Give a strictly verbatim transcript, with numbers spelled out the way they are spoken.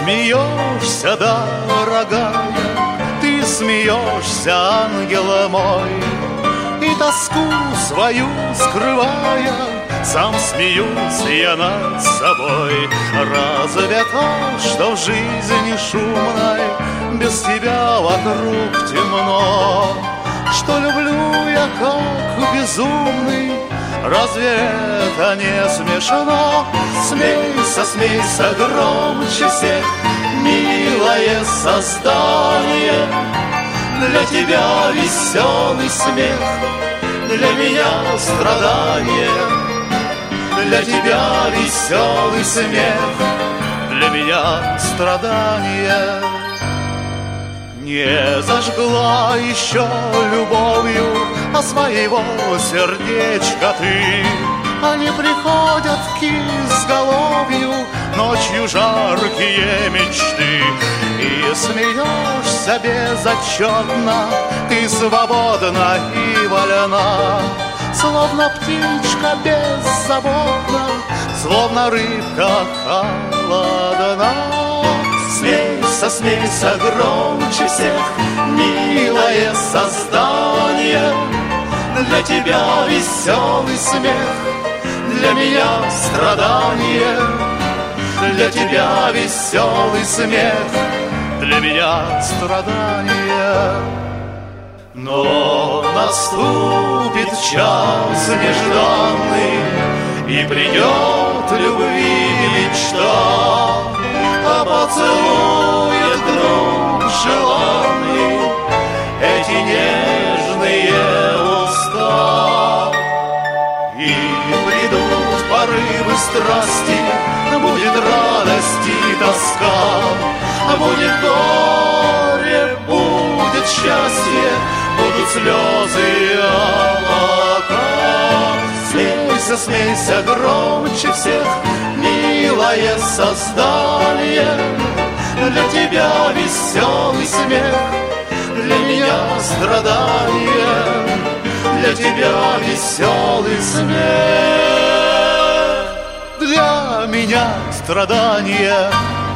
смеешься, дорогая, ты смеешься, ангел мой, и тоску свою скрывая, сам смеюсь я над собой. Разве то, что в жизни шумной без тебя вокруг темно, что люблю я как безумный, разве это не смешно? Смейся, смейся громче всех, милое создание. Для тебя веселый смех, для меня страдание. Для тебя веселый смех, для меня страдание. Не зажгла еще любовью а своего сердечка ты. Они приходят к изголовью ночью жаркие мечты. И смеешься безотчетно, ты свободна и вольна, словно птичка беззаботна, словно рыбка холодна. Смейся, смейся громче всех, милое создание. Для тебя веселый смех, для меня страдание. Для тебя веселый смех, для меня страдание. Но наступит час нежданный, и придет любви мечта, а поцелует друг желанный эти нежные уста. И придут порывы страсти, будет радость и тоска, будет горе, будет счастье, будут слезы и облака. Смейся, смейся громче всех, милое создание. Для тебя веселый смех, для меня страдание. Для тебя веселый смех, для меня страдание.